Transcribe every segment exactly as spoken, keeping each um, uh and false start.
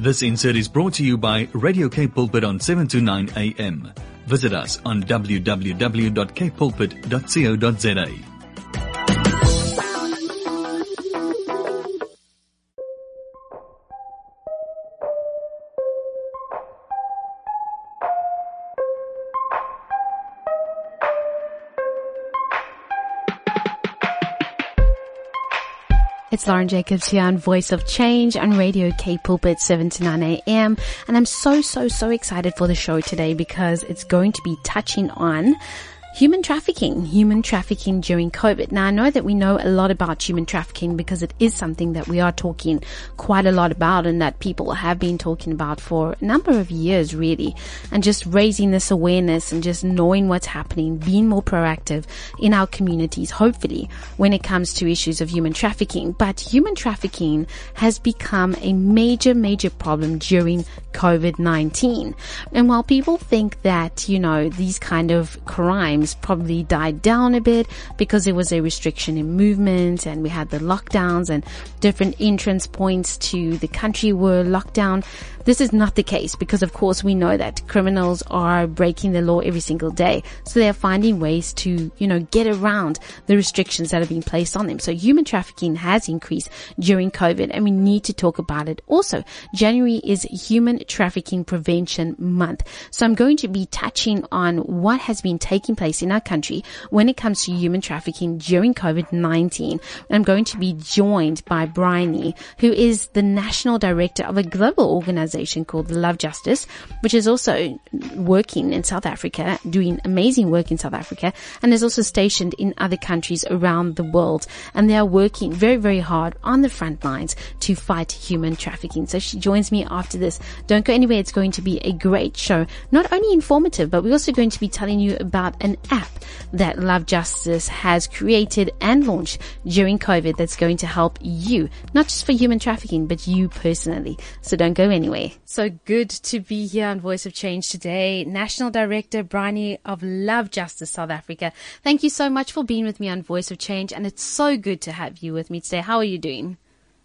This insert is brought to you by Radio Cape Pulpit on seven to nine a m. Visit us on w w w dot cape pulpit dot co dot z a. It's Lauren Jacobs here on Voice of Change on Radio Cape Pulpit seven to nine a m. And I'm so, so, so excited for the show today because it's going to be touching on human trafficking, human trafficking during COVID. Now, I know that we know a lot about human trafficking because it is something that we are talking quite a lot about and that people have been talking about for a number of years, really. And just raising this awareness and just knowing what's happening, being more proactive in our communities, hopefully, when it comes to issues of human trafficking. But human trafficking has become a major, major problem during COVID nineteen. And while people think that, you know, these kind of crimes probably died down a bit because there was a restriction in movement and we had the lockdowns and different entrance points to the country were locked down. This is not the case because, of course, we know that criminals are breaking the law every single day. So they are finding ways to, you know, get around the restrictions that are being placed on them. So human trafficking has increased during COVID and we need to talk about it. Also, January is Human Trafficking Prevention Month. So I'm going to be touching on what has been taking place in our country when it comes to human trafficking during COVID nineteen. And I'm going to be joined by Bryony, who is the National Director of a global organization called Love Justice, which is also working in South Africa, doing amazing work in South Africa, and is also stationed in other countries around the world. And they are working very, very hard on the front lines to fight human trafficking. So she joins me after this. Don't go anywhere. It's going to be a great show. Not only informative, but we're also going to be telling you about an app that Love Justice has created and launched during COVID that's going to help you, not just for human trafficking, but you personally. So don't go anywhere. So good to be here on Voice of Change today. National Director Bryony of Love Justice South Africa. Thank you so much for being with me on Voice of Change, and it's so good to have you with me today. How are you doing?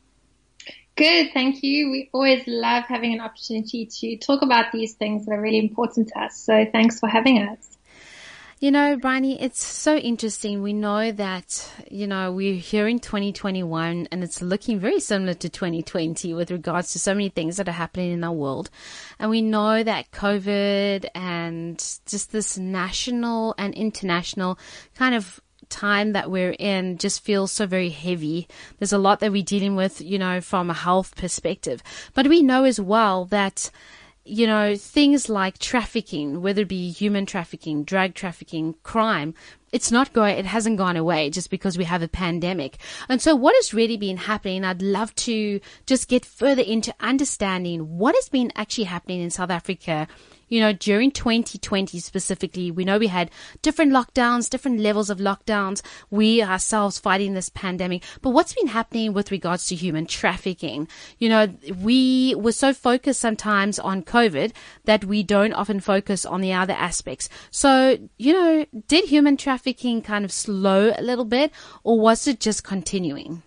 Good, thank you. We always love having an opportunity to talk about these things that are really important to us. So thanks for having us. You know, Bryony, it's so interesting. We know that, you know, we're here in twenty twenty-one and it's looking very similar to twenty twenty with regards to so many things that are happening in our world. And we know that COVID and just this national and international kind of time that we're in just feels so very heavy. There's a lot that we're dealing with, you know, from a health perspective. But we know as well that, you know, things like trafficking, whether it be human trafficking, drug trafficking, crime, it's not going, it hasn't gone away just because we have a pandemic. And so what has really been happening, I'd love to just get further into understanding what has been actually happening in South Africa. You know, during twenty twenty specifically, we know we had different lockdowns, different levels of lockdowns, we ourselves fighting this pandemic. But what's been happening with regards to human trafficking? You know, we were so focused sometimes on COVID that we don't often focus on the other aspects. So, you know, did human trafficking kind of slow a little bit, or was it just continuing?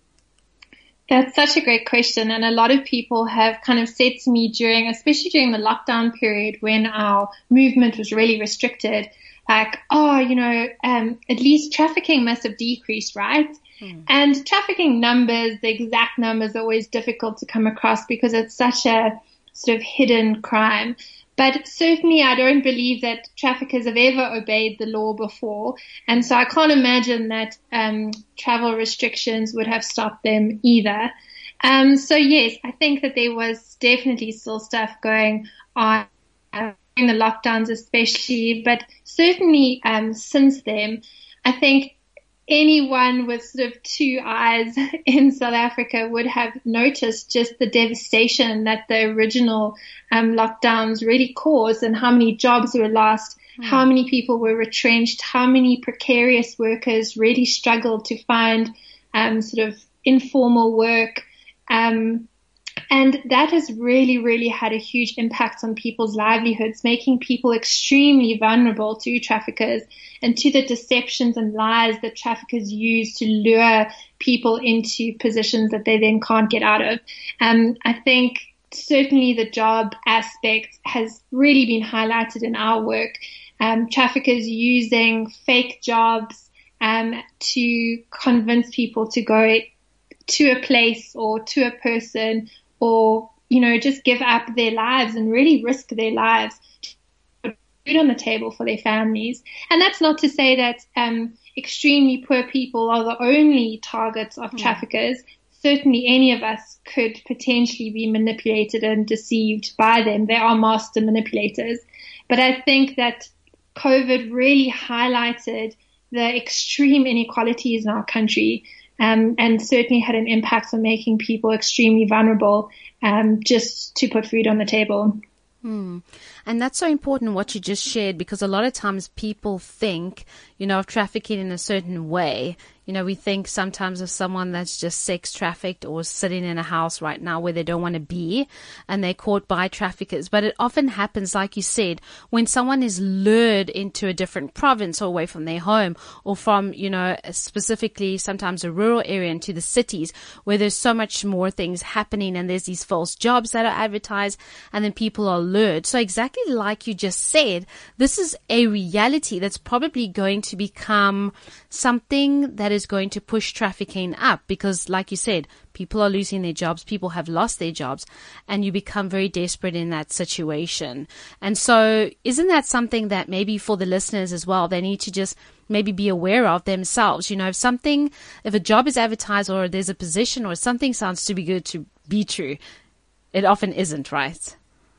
That's such a great question. And a lot of people have kind of said to me during, especially during the lockdown period when our movement was really restricted, like, oh, you know, um, at least trafficking must have decreased, right? Hmm. And trafficking numbers, the exact numbers are always difficult to come across because it's such a sort of hidden crime. But certainly I don't believe that traffickers have ever obeyed the law before. And so I can't imagine that um, travel restrictions would have stopped them either. Um, so, yes, I think that there was definitely still stuff going on uh, in the lockdowns especially. But certainly um, since then, I think anyone with sort of two eyes in South Africa would have noticed just the devastation that the original um, lockdowns really caused and how many jobs were lost, mm. how many people were retrenched, how many precarious workers really struggled to find um, sort of informal work. Um, And that has really, really had a huge impact on people's livelihoods, making people extremely vulnerable to traffickers and to the deceptions and lies that traffickers use to lure people into positions that they then can't get out of. Um, I think certainly the job aspect has really been highlighted in our work. Um, traffickers using fake jobs um, to convince people to go to a place or to a person, or, you know, just give up their lives and really risk their lives to put food on the table for their families. And that's not to say that um, extremely poor people are the only targets of mm. traffickers. Certainly any of us could potentially be manipulated and deceived by them. They are master manipulators. But I think that COVID really highlighted the extreme inequalities in our country, um, and certainly had an impact on making people extremely vulnerable, um, just to put food on the table. Hmm. And that's so important what you just shared, because a lot of times people think, you know, of trafficking in a certain way. You know, we think sometimes of someone that's just sex trafficked or sitting in a house right now where they don't want to be and they're caught by traffickers. But it often happens, like you said, when someone is lured into a different province or away from their home, or from, you know, specifically sometimes a rural area into the cities where there's so much more things happening and there's these false jobs that are advertised, and then people are lured. So exactly like you just said, this is a reality that's probably going to become something that is going to push trafficking up, because like you said, people are losing their jobs, people have lost their jobs, and you become very desperate in that situation. And so isn't that something that maybe for the listeners as well, they need to just maybe be aware of themselves? You know, if something, if a job is advertised or there's a position or something sounds too good to be true, it often isn't, right?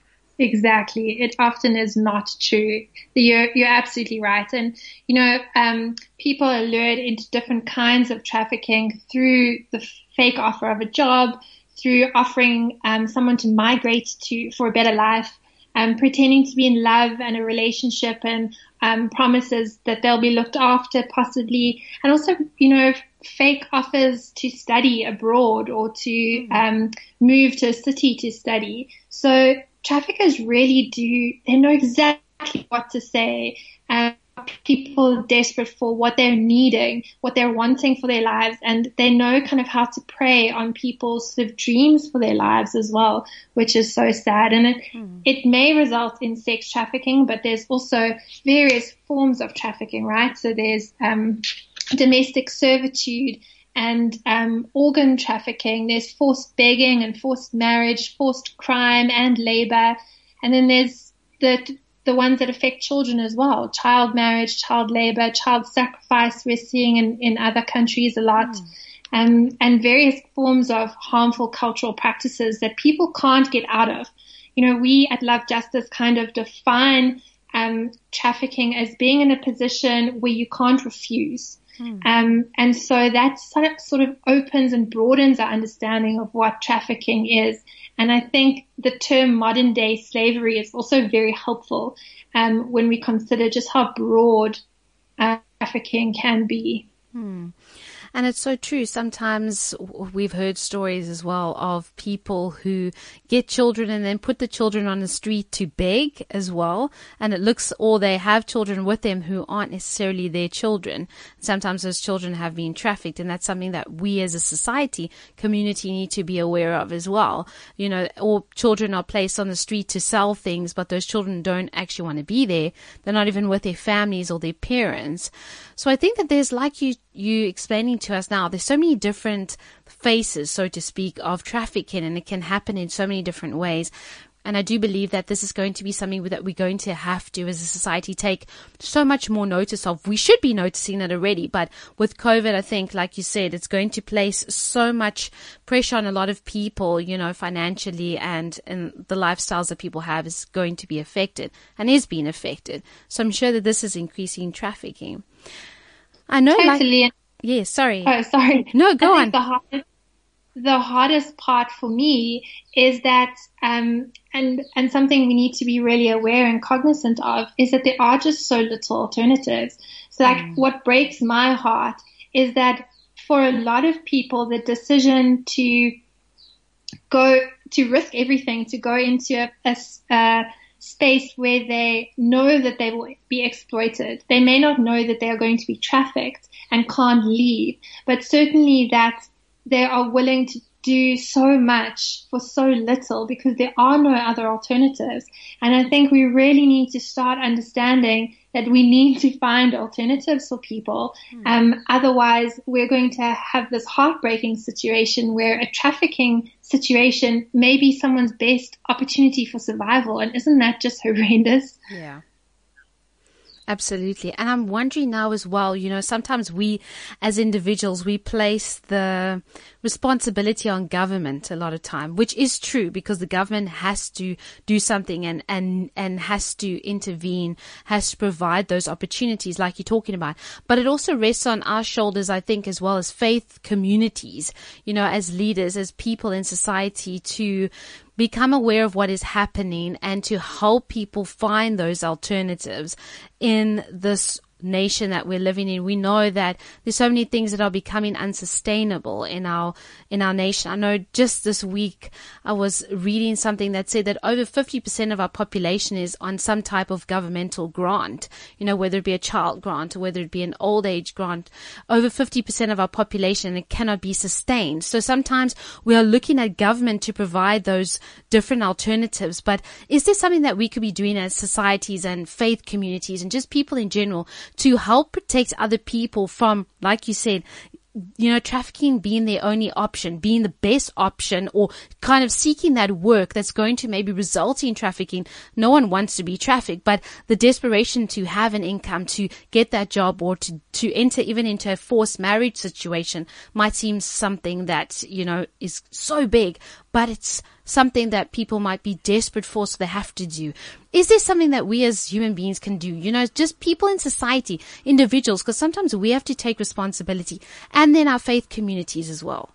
Exactly. It often is not true. You're, you're absolutely right. And, you know, um, people are lured into different kinds of trafficking through the fake offer of a job, through offering um, someone to migrate to for a better life, um, pretending to be in love and a relationship, and um, promises that they'll be looked after possibly, and also, you know, fake offers to study abroad or to um, move to a city to study. So traffickers really do, they know exactly what to say, and people are desperate for what they're needing, what they're wanting for their lives, and they know kind of how to prey on people's sort of dreams for their lives as well, which is so sad. And it, mm. it may result in sex trafficking, but there's also various forms of trafficking, right? So there's um, domestic servitude and um, organ trafficking. There's forced begging and forced marriage, forced crime and labor. And then there's the the ones that affect children as well: child marriage, child labor, child sacrifice. We're seeing in, in other countries a lot. Mm. Um, and various forms of harmful cultural practices that people can't get out of. You know, we at Love Justice kind of define um, trafficking as being in a position where you can't refuse. Um, and so that sort of opens and broadens our understanding of what trafficking is. And I think the term modern day slavery is also very helpful um, when we consider just how broad uh, trafficking can be. Hmm. And it's so true. Sometimes we've heard stories as well of people who get children and then put the children on the street to beg as well. And it looks, or they have children with them who aren't necessarily their children. Sometimes those children have been trafficked, and that's something that we as a society, community need to be aware of as well. You know, or children are placed on the street to sell things, but those children don't actually want to be there. They're not even with their families or their parents. So I think that there's, like you, you explaining to us now, there's so many different faces, so to speak, of trafficking, and it can happen in so many different ways. And I do believe that this is going to be something that we're going to have to, as a society, take so much more notice of. We should be noticing it already, but with COVID, I think, like you said, it's going to place so much pressure on a lot of people, you know, financially, and, and the lifestyles that people have is going to be affected and is being affected. So I'm sure that this is increasing trafficking. I know, totally. Like, yeah, sorry. Oh, sorry. No, go I on. Think the hardest, the hardest part for me is that, um, and, and something we need to be really aware and cognizant of is that there are just so little alternatives. So like mm. what breaks my heart is that for a lot of people, the decision to go, to risk everything, to go into a, a, a space where they know that they will be exploited. They may not know that they are going to be trafficked and can't leave, but certainly that they are willing to, do so much for so little because there are no other alternatives. And I think we really need to start understanding that we need to find alternatives for people. Mm. Um, otherwise, we're going to have this heartbreaking situation where a trafficking situation may be someone's best opportunity for survival. And isn't that just horrendous? Yeah. Absolutely. And I'm wondering now as well, you know, sometimes we as individuals, we place the responsibility on government a lot of time, which is true because the government has to do something and, and, and has to intervene, has to provide those opportunities like you're talking about. But it also rests on our shoulders, I think, as well as faith communities, you know, as leaders, as people in society to become aware of what is happening and to help people find those alternatives in this nation that we're living in. We know that there's so many things that are becoming unsustainable in our in our nation. I know just this week I was reading something that said that over fifty percent of our population is on some type of governmental grant, you know, whether it be a child grant or whether it be an old age grant. Over fifty percent of our population, it cannot be sustained. So sometimes we are looking at government to provide those different alternatives. But is there something that we could be doing as societies and faith communities and just people in general to help protect other people from, like you said, you know, trafficking being their only option, being the best option, or kind of seeking that work that's going to maybe result in trafficking? No one wants to be trafficked, but the desperation to have an income, to get that job, or to, to enter even into a forced marriage situation might seem something that, you know, is so big, but it's something that people might be desperate for, so they have to do. Is there something that we as human beings can do? You know, just people in society, individuals, because sometimes we have to take responsibility, and then our faith communities as well.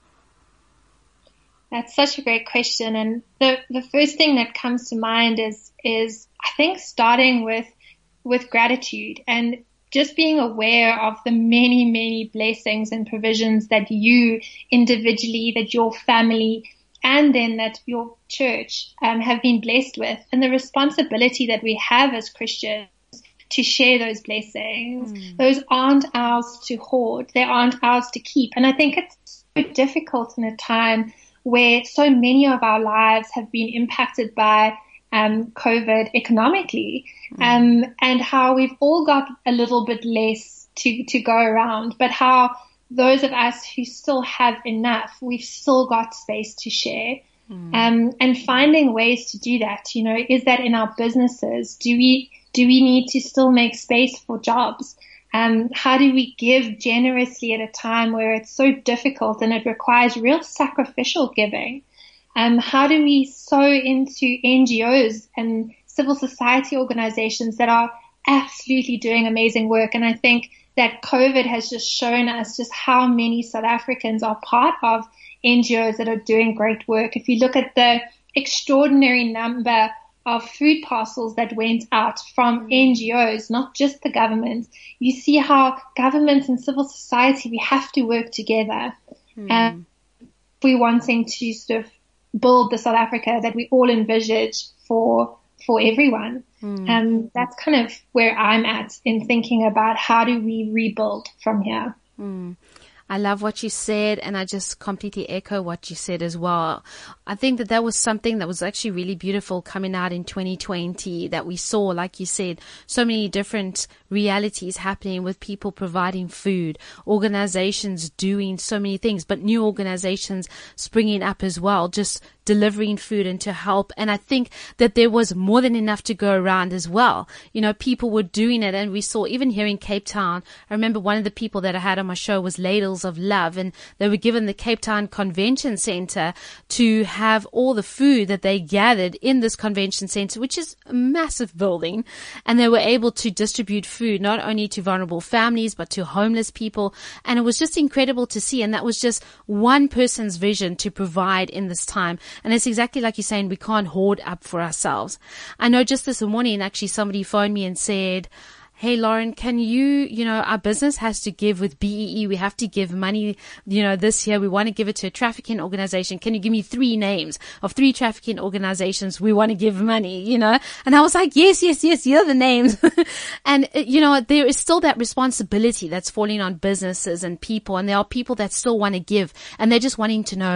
That's such a great question. And the, the first thing that comes to mind is, is I think starting with, with gratitude and just being aware of the many, many blessings and provisions that you individually, that your family, and then that your church um, have been blessed with, and the responsibility that we have as Christians to share those blessings. Mm. Those aren't ours to hoard. They aren't ours to keep. And I think it's so difficult in a time where so many of our lives have been impacted by um, COVID economically, mm. um, and how we've all got a little bit less to, to go around, but how those of us who still have enough, we've still got space to share. Mm. Um, and finding ways to do that, you know, is that in our businesses? Do we, do we need to still make space for jobs? Um, how do we give generously at a time where it's so difficult and it requires real sacrificial giving? Um, how do we sow into N G Os and civil society organizations that are absolutely doing amazing work? And I think that COVID has just shown us just how many South Africans are part of N G Os that are doing great work. If you look at the extraordinary number of food parcels that went out from N G Os, not just the government, you see how government and civil society, we have to work together. Mm. Um, if we're wanting to sort of build the South Africa that we all envisage for for everyone. Mm. Um, that's kind of where I'm at in thinking about how do we rebuild from here. Mm. I love what you said, and I just completely echo what you said as well. I think that that was something that was actually really beautiful coming out in twenty twenty, that we saw, like you said, so many different realities happening with people providing food, organizations doing so many things, but new organizations springing up as well, just delivering food and to help. And I think that there was more than enough to go around as well. You know, people were doing it, and we saw even here in Cape Town. I remember one of the people that I had on my show was Ladles of Love, and they were given the Cape Town Convention Center to have all the food that they gathered in this convention center, which is a massive building, and they were able to distribute food not only to vulnerable families but to homeless people. And it was just incredible to see, and that was just one person's vision to provide in this time. And it's exactly like you're saying, we can't hoard up for ourselves. I know just this morning, actually, somebody phoned me and said, hey, Lauren, can you, you know, our business has to give with B E E. We have to give money, you know, this year. We want to give it to a trafficking organization. Can you give me three names of three trafficking organizations we want to give money, you know? And I was like, yes, yes, yes, here are the names. And, you know, there is still that responsibility that's falling on businesses and people. And there are people that still want to give, and they're just wanting to know,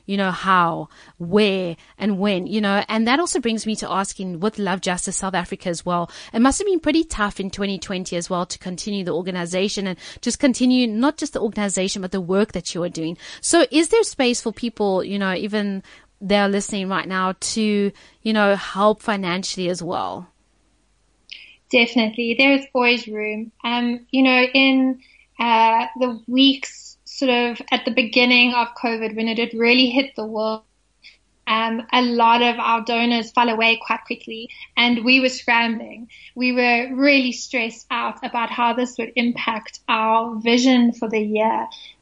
you know, how, where, and when, you know, and that also brings me to asking with Love Justice South Africa as well. It must have been pretty tough in twenty twenty as well to continue the organization and just continue not just the organization, but the work that you are doing. So is there space for people, you know, even they're listening right now to, you know, help financially as well? Definitely. There's always room. Um, you know, in uh, the weeks sort of at the beginning of COVID, when it had really hit the world, Um, a lot of our donors fell away quite quickly, and we were scrambling. We were really stressed out about how this would impact our vision for the year.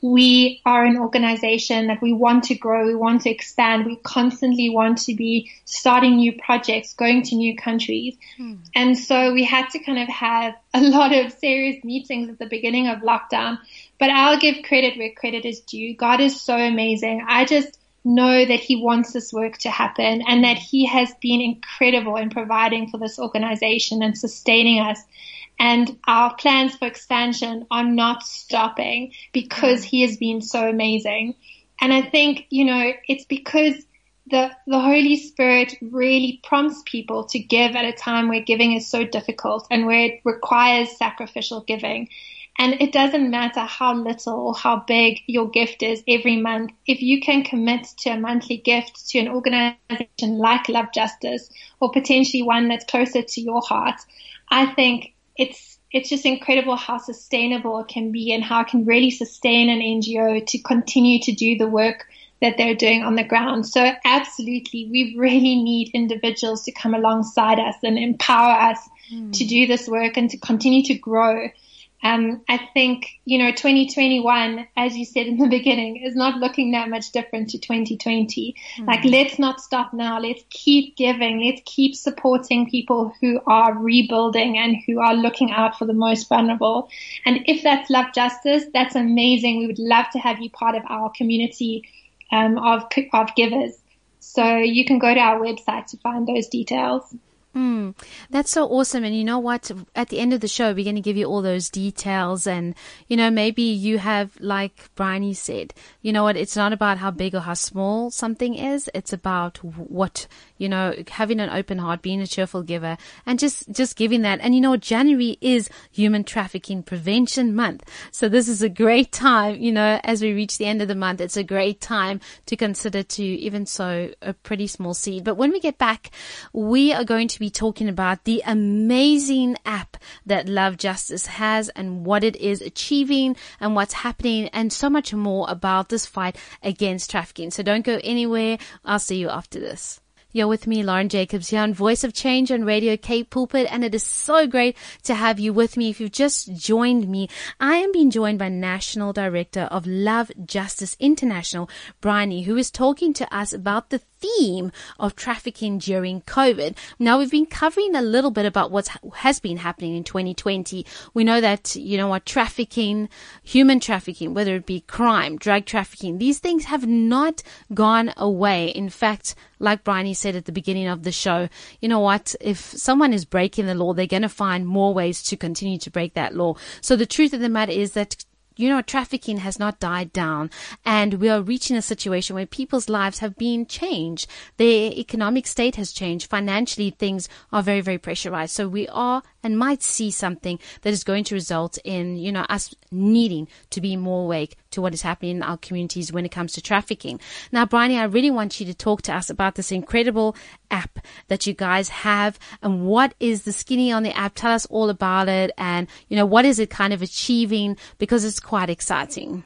We are an organization that we want to grow, we want to expand, we constantly want to be starting new projects, going to new countries. Hmm. And so we had to kind of have a lot of serious meetings at the beginning of lockdown. But I'll give credit where credit is due. God is so amazing. I just know that he wants this work to happen, and that he has been incredible in providing for this organization and sustaining us. And our plans for expansion are not stopping because he has been so amazing. And I think, you know, it's because the, the Holy Spirit really prompts people to give at a time where giving is so difficult and where it requires sacrificial giving. And it doesn't matter how little or how big your gift is every month. If you can commit to a monthly gift to an organization like Love Justice, or potentially one that's closer to your heart, I think it's it's just incredible how sustainable it can be and how it can really sustain an N G O to continue to do the work that they're doing on the ground. So absolutely, we really need individuals to come alongside us and empower us mm. to do this work and to continue to grow. Um, I think, you know, twenty twenty-one, as you said in the beginning, is not looking that much different to twenty twenty. Mm. Like, let's not stop now. Let's keep giving. Let's keep supporting people who are rebuilding and who are looking out for the most vulnerable. And if that's Love Justice, that's amazing. We would love to have you part of our community um, of, of givers. So you can go to our website to find those details. Mm, that's so awesome. And you know what? At the end of the show, we're going to give you all those details. And, you know, maybe you have, like Bryony said, you know what? It's not about how big or how small something is. It's about what, you know, having an open heart, being a cheerful giver, and just, just giving that. And, you know, January is Human Trafficking Prevention Month. So this is a great time, you know, as we reach the end of the month, it's a great time to consider to even sow a pretty small seed. But when we get back, we are going to be talking about the amazing app that Love Justice has and what it is achieving and what's happening, and so much more about this fight against trafficking. So don't go anywhere. I'll see you after this. You're with me, Lauren Jacobs, here on Voice of Change on Radio K Pulpit, and it is so great to have you with me. If you've just joined me, I am being joined by National Director of Love Justice International, Bryony, who is talking to us about the theme of trafficking during COVID. Now, we've been covering a little bit about what has been happening in twenty twenty. We know that, you know what, trafficking, human trafficking, whether it be crime, drug trafficking, these things have not gone away. In fact, like Bryony said at the beginning of the show, you know what, if someone is breaking the law, they're going to find more ways to continue to break that law. So the truth of the matter is that, you know, trafficking has not died down, and we are reaching a situation where people's lives have been changed. Their economic state has changed. Financially, things are very, very pressurized. So we are and might see something that is going to result in, you know, us needing to be more awake to what is happening in our communities when it comes to trafficking. Now, Bryony, I really want you to talk to us about this incredible app that you guys have, and what is the skinny on the app? Tell us all about it, and, you know, what is it kind of achieving, because it's quite exciting.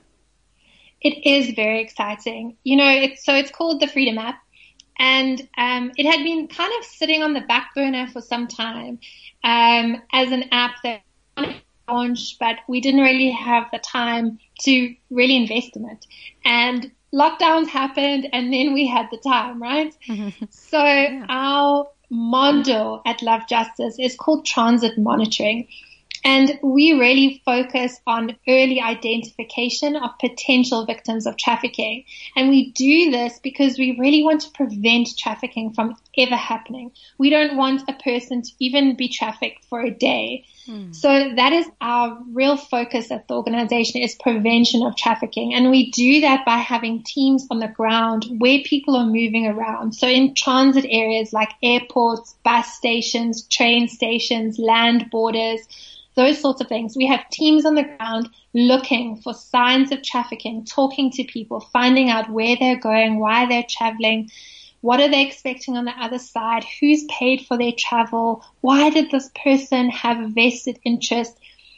It is very exciting. You know, it's, so it's called the Freedom App, and um, it had been kind of sitting on the back burner for some time um, as an app that launched, but we didn't really have the time to really invest in it. And lockdowns happened, and then we had the time, right? So yeah. Our model at Love Justice is called transit monitoring. And we really focus on early identification of potential victims of trafficking. And we do this because we really want to prevent trafficking from ever happening. We don't want a person to even be trafficked for a day. Mm. So that is our real focus at the organization, is prevention of trafficking. And we do that by having teams on the ground where people are moving around. So in transit areas like airports, bus stations, train stations, land borders, those sorts of things. We have teams on the ground looking for signs of trafficking, talking to people, finding out where they're going, why they're traveling, what are they expecting on the other side, who's paid for their travel, why did this person have a vested interest.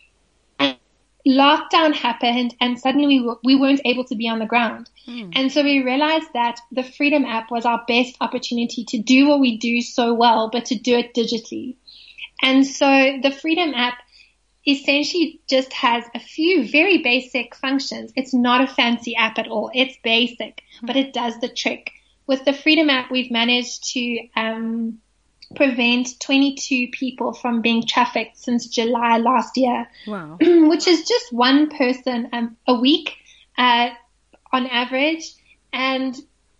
And lockdown happened and suddenly we, were, we weren't able to be on the ground. Mm. And so we realized that the Freedom app was our best opportunity to do what we do so well, but to do it digitally. And so the Freedom app essentially just has a few very basic functions. It's not a fancy app at all. It's basic, but it does the trick. With the Freedom app, we've managed to um, prevent twenty-two people from being trafficked since July last year. Wow. Which is just one person um, a week uh, on average. And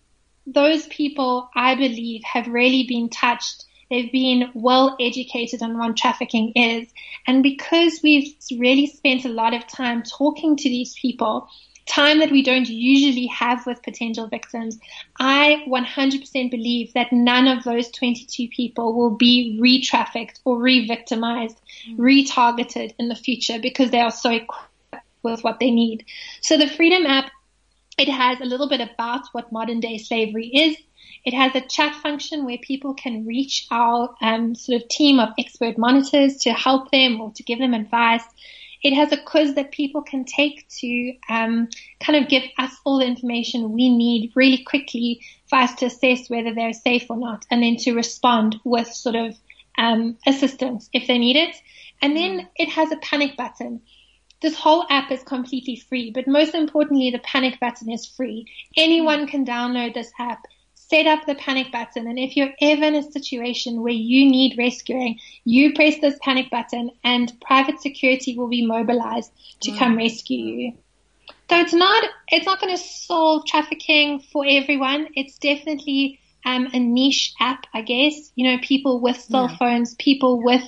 those people, I believe, have really been touched. They've been well educated on what trafficking is. And because we've really spent a lot of time talking to these people, time that we don't usually have with potential victims, I one hundred percent believe that none of those twenty-two people will be re-trafficked or re-victimized, mm. retargeted in the future because they are so equipped with what they need. So the Freedom app, it has a little bit about what modern day slavery is. It has a chat function where people can reach our um, sort of team of expert monitors to help them or to give them advice. It has a quiz that people can take to um, kind of give us all the information we need really quickly for us to assess whether they're safe or not, and then to respond with sort of um, assistance if they need it. And then it has a panic button. This whole app is completely free, but most importantly, the panic button is free. Anyone can download this app, set up the panic button, and if you're ever in a situation where you need rescuing, you press this panic button and private security will be mobilized to mm. come rescue you. So it's not, it's not going to solve trafficking for everyone. It's definitely um, a niche app, I guess. You know, people with cell yeah. phones, people with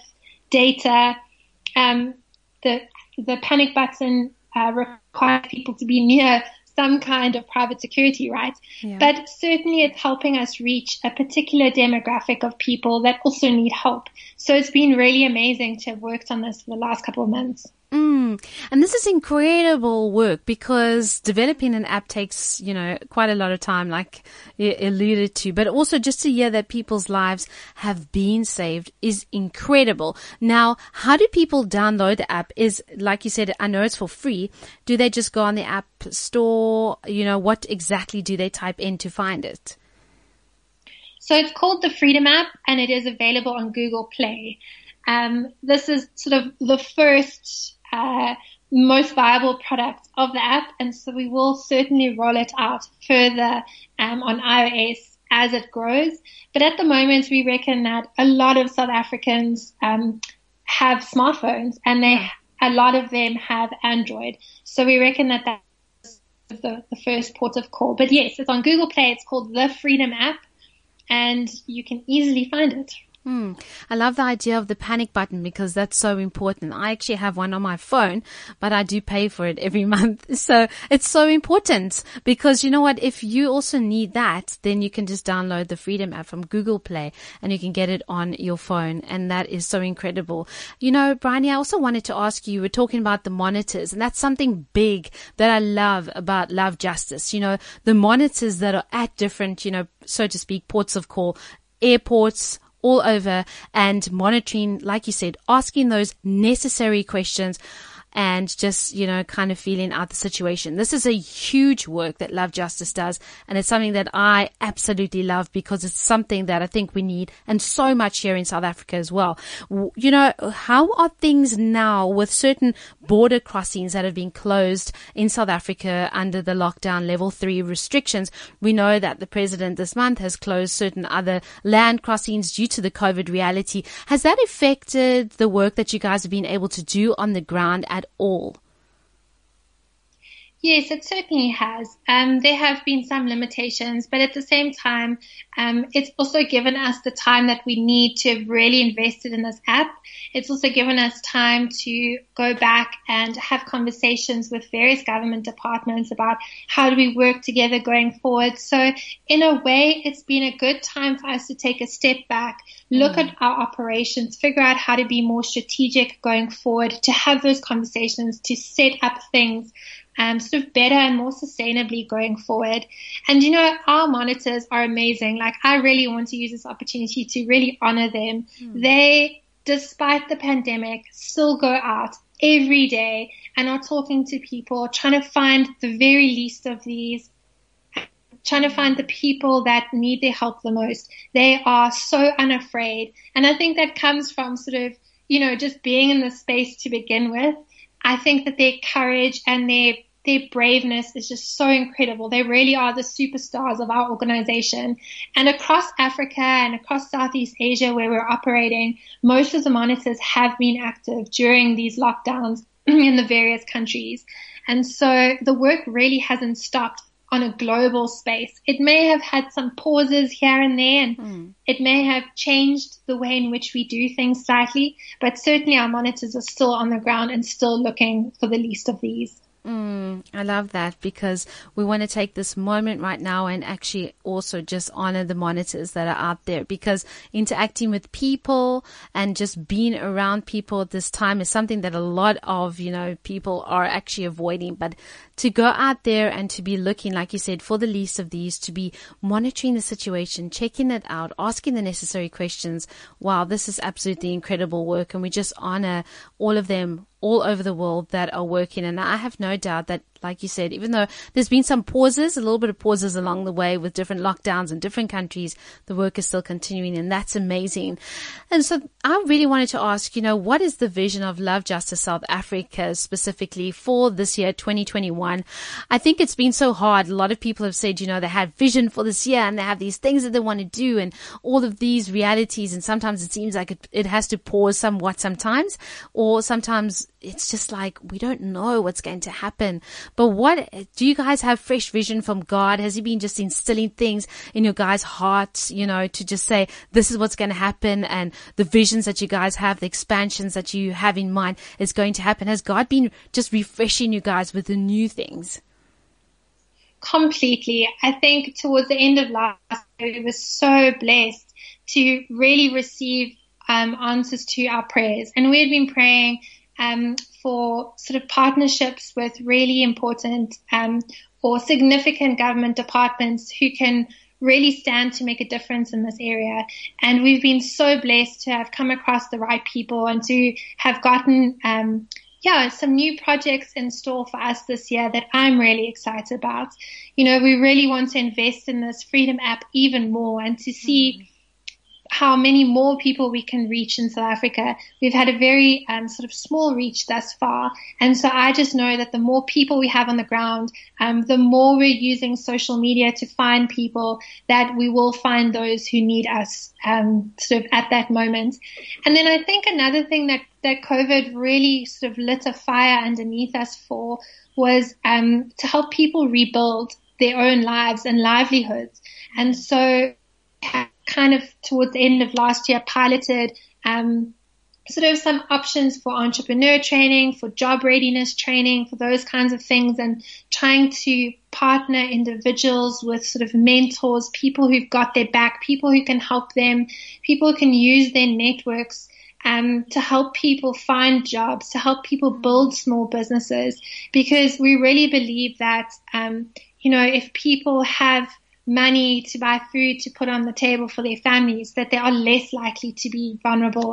data. Um, the the panic button uh, requires people to be near some kind of private security, right? Yeah. But certainly it's helping us reach a particular demographic of people that also need help. So it's been really amazing to have worked on this for the last couple of months. Mm. And this is incredible work because developing an app takes, you know, quite a lot of time, like you alluded to, but also just to hear that people's lives have been saved is incredible. Now, how do people download the app? Is, like you said, I know it's for free. Do they just go on the app store? You know, what exactly do they type in to find it? So it's called the Freedom app and it is available on Google Play. Um, this is sort of the first Uh, most viable product of the app, and so we will certainly roll it out further um, on iOS as it grows. But at the moment, we reckon that a lot of South Africans um, have smartphones, and they a lot of them have Android. So we reckon that that's the, the first port of call. But yes, it's on Google Play. It's called the Freedom app, and you can easily find it. Hmm. I love the idea of the panic button because that's so important. I actually have one on my phone, but I do pay for it every month. So it's so important because you know what? If you also need that, then you can just download the Freedom app from Google Play and you can get it on your phone. And that is so incredible. You know, Bryony, I also wanted to ask you, you were talking about the monitors, and that's something big that I love about Love Justice. You know, the monitors that are at different, you know, so to speak, ports of call, airports, all over, and monitoring, like you said, asking those necessary questions. and just, you know, kind of feeling out the situation. This is a huge work that Love Justice does, and it's something that I absolutely love because it's something that I think we need, and so much here in South Africa as well. You know, how are things now with certain border crossings that have been closed in South Africa under the lockdown level three restrictions? We know that the president this month has closed certain other land crossings due to the COVID reality. Has that affected the work that you guys have been able to do on the ground at all? Yes, it certainly has. Um, there have been some limitations, but at the same time, um, it's also given us the time that we need to have really invested in this app. It's also given us time to go back and have conversations with various government departments about how do we work together going forward. So in a way, it's been a good time for us to take a step back, look mm. at our operations, figure out how to be more strategic going forward, to have those conversations, to set up things Um, sort of better and more sustainably going forward. And, you know, our monitors are amazing. Like, I really want to use this opportunity to really honor them. Mm. They, despite the pandemic, still go out every day and are talking to people, trying to find the very least of these, trying to find the people that need their help the most. They are so unafraid. And I think that comes from sort of, you know, just being in the space to begin with. I think that their courage and their their braveness is just so incredible. They really are the superstars of our organization. And across Africa and across Southeast Asia where we're operating, most of the monitors have been active during these lockdowns in the various countries. And so the work really hasn't stopped on a global space. It may have had some pauses here and there, and mm. it may have changed the way in which we do things slightly, but certainly our monitors are still on the ground and still looking for the least of these. Mm, I love that, because we want to take this moment right now and actually also just honor the monitors that are out there, because interacting with people and just being around people at this time is something that a lot of, you know, people are actually avoiding. But to go out there and to be looking, like you said, for the least of these, to be monitoring the situation, checking it out, asking the necessary questions. Wow, this is absolutely incredible work, and we just honor all of them all over the world that are working. And I have no doubt that, like you said, even though there's been some pauses, a little bit of pauses along the way with different lockdowns in different countries, the work is still continuing, and that's amazing. And so I really wanted to ask, you know, what is the vision of Love Justice South Africa specifically for this year, twenty twenty-one? I think it's been so hard. A lot of people have said, you know, they have vision for this year and they have these things that they want to do and all of these realities. And sometimes it seems like it, it has to pause somewhat sometimes, or sometimes it's just like, we don't know what's going to happen. But what, do you guys have fresh vision from God? Has he been just instilling things in your guys' hearts, you know, to just say, this is what's going to happen, and the visions that you guys have, the expansions that you have in mind is going to happen? Has God been just refreshing you guys with the new things? Completely. I think towards the end of last year, we were so blessed to really receive um, answers to our prayers. And we had been praying um, for sort of partnerships with really important um, or significant government departments who can really stand to make a difference in this area. And we've been so blessed to have come across the right people and to have gotten um, yeah, some new projects in store for us this year that I'm really excited about. You know, we really want to invest in this Freedom app even more and to see mm-hmm. how many more people we can reach in South Africa. We've had a very um, sort of small reach thus far. And so I just know that the more people we have on the ground, um, the more we're using social media to find people, that we will find those who need us um, sort of at that moment. And then I think another thing that, that COVID really sort of lit a fire underneath us for was um, to help people rebuild their own lives and livelihoods. And so kind of towards the end of last year piloted um, sort of some options for entrepreneur training, for job readiness training, for those kinds of things, and trying to partner individuals with sort of mentors, people who've got their back, people who can help them, people who can use their networks um, to help people find jobs, to help people build small businesses, because we really believe that, um, you know, if people have money to buy food to put on the table for their families, that they are less likely to be vulnerable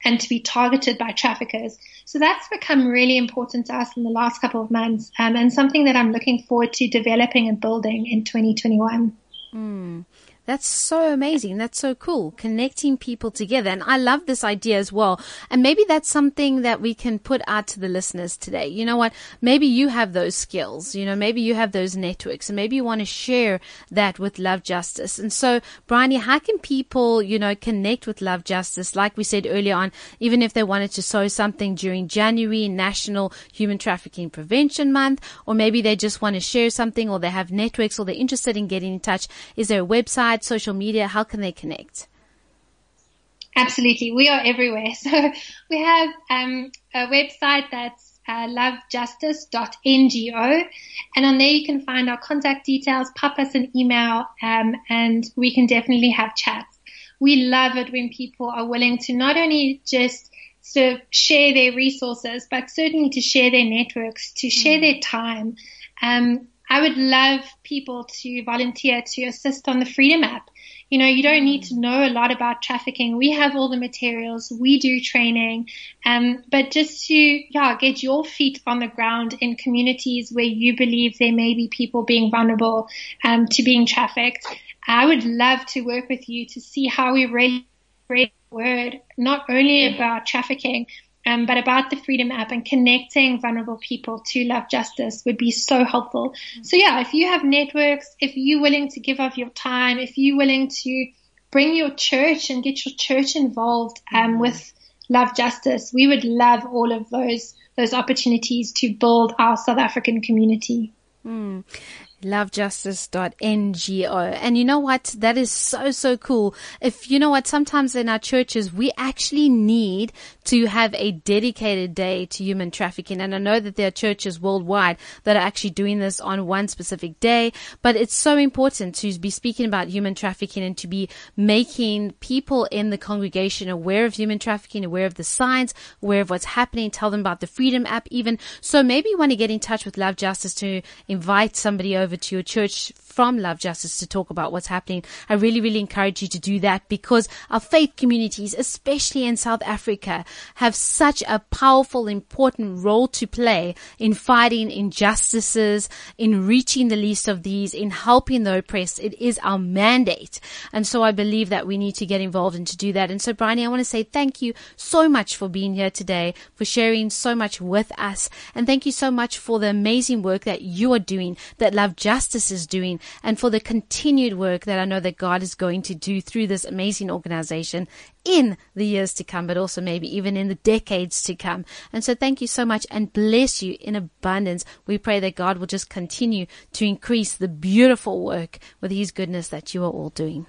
and to be targeted by traffickers. So that's become really important to us in the last couple of months, um, and something that I'm looking forward to developing and building in twenty twenty-one. Mm. That's so amazing. That's so cool. Connecting people together. And I love this idea as well. And maybe that's something that we can put out to the listeners today. You know what? Maybe you have those skills. You know, maybe you have those networks, and maybe you want to share that with Love Justice. And so, Bryony, how can people, you know, connect with Love Justice? Like we said earlier on, even if they wanted to sow something during January, National Human Trafficking Prevention Month, or maybe they just want to share something, or they have networks, or they're interested in getting in touch. Is there a website, social media? How can they connect? Absolutely. We are everywhere. So we have um, a website that's uh, love justice dot N G O, and on there you can find our contact details, pop us an email, um, and we can definitely have chats. We love it when people are willing to not only just sort of share their resources, but certainly to share their networks, to share mm. their time. Um, I would love people to volunteer to assist on the Freedom app. You know, you don't need to know a lot about trafficking. We have all the materials. We do training. Um, but just to, yeah, get your feet on the ground in communities where you believe there may be people being vulnerable, um, to being trafficked. I would love to work with you to see how we really spread the word, not only about trafficking, Um, but about the Freedom app, and connecting vulnerable people to Love Justice would be so helpful. So yeah, if you have networks, if you're willing to give of your time, if you're willing to bring your church and get your church involved um, with Love Justice, we would love all of those those opportunities to build our South African community. Mm. love justice dot N G O. And you know what? That is so, so cool. If you know what, sometimes in our churches, we actually need to have a dedicated day to human trafficking. And I know that there are churches worldwide that are actually doing this on one specific day, but it's so important to be speaking about human trafficking and to be making people in the congregation aware of human trafficking, aware of the signs, aware of what's happening, tell them about the Freedom app even. So maybe you want to get in touch with Love Justice to invite somebody over to your church from Love Justice to talk about what's happening. I really, really encourage you to do that, because our faith communities, especially in South Africa, have such a powerful, important role to play in fighting injustices, in reaching the least of these, in helping the oppressed. It is our mandate. And so I believe that we need to get involved and to do that. And so, Bryony, I want to say thank you so much for being here today, for sharing so much with us. And thank you so much for the amazing work that you are doing, that Love Justice is doing, and for the continued work that I know that God is going to do through this amazing organization in the years to come, but also maybe even in the decades to come. And so thank you so much, and bless you in abundance. We pray that God will just continue to increase the beautiful work with His goodness that you are all doing.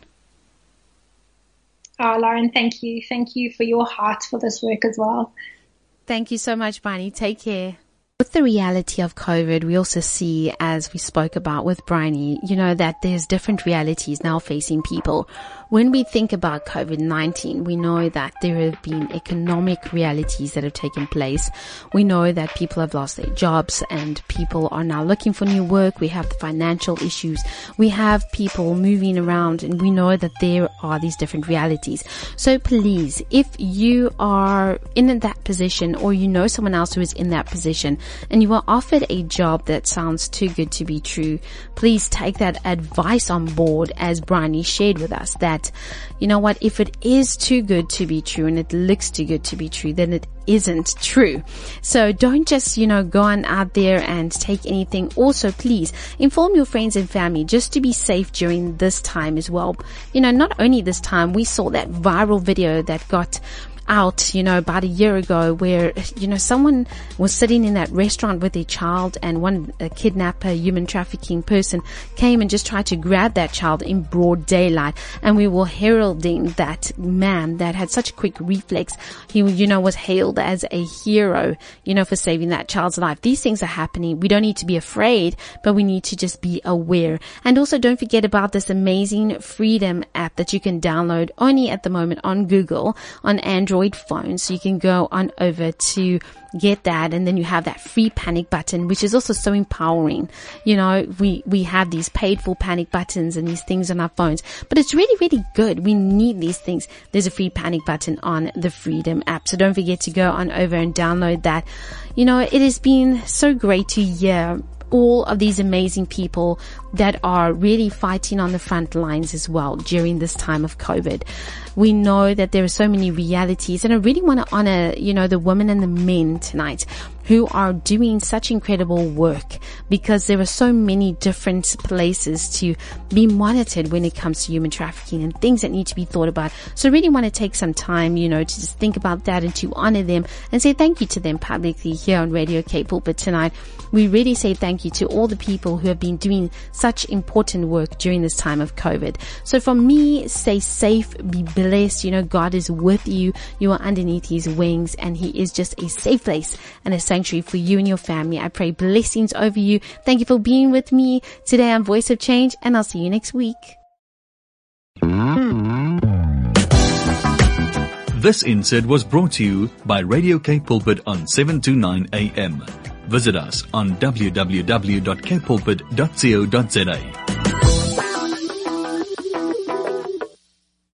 Oh, Lauren, thank you. Thank you for your heart for this work as well. Thank you so much, Bryony. Take care. With the reality of COVID, we also see, as we spoke about with Bryony, you know, that there's different realities now facing people. When we think about COVID nineteen, we know that there have been economic realities that have taken place. We know that people have lost their jobs and people are now looking for new work. We have the financial issues. We have people moving around, and we know that there are these different realities. So please, if you are in that position, or you know someone else who is in that position, and you are offered a job that sounds too good to be true, please take that advice on board, as Bryony shared with us, that, you know what, if it is too good to be true and it looks too good to be true, then it isn't true. So don't just, you know, go on out there and take anything. Also, please inform your friends and family, just to be safe during this time as well. You know, not only this time, we saw that viral video that got out, you know, about a year ago, where, you know, someone was sitting in that restaurant with a child, and one a kidnapper, human trafficking person came and just tried to grab that child in broad daylight. And we were heralding that man that had such a quick reflex. He, you know, was hailed as a hero, you know, for saving that child's life. These things are happening. We don't need to be afraid, but we need to just be aware. And also, don't forget about this amazing Freedom app that you can download only at the moment on Google, on Android Android phones. So you can go on over to get that, and then you have that free panic button, which is also so empowering. You know, we, we have these paid for panic buttons and these things on our phones, but it's really, really good. We need these things. There's a free panic button on the Freedom app. So don't forget to go on over and download that. You know, it has been so great to hear all of these amazing people that are really fighting on the front lines as well during this time of COVID. We know that there are so many realities, and I really want to honor, you know, the women and the men tonight who are doing such incredible work, because there are so many different places to be monitored when it comes to human trafficking and things that need to be thought about. So I really want to take some time, you know, to just think about that and to honor them and say thank you to them publicly here on Radio Cape Pulpit tonight. We really say thank you to all the people who have been doing such important work during this time of COVID. So for me, stay safe, be blessed. You know, God is with you. You are underneath His wings, and He is just a safe place and a sanctuary for you and your family. I pray blessings over you. Thank you for being with me today on Voice of Change, and I'll see you next week. This insert was brought to you by Radio Cape Pulpit on seven twenty-nine A M. Visit us on w w w dot cape pulpit dot co dot za.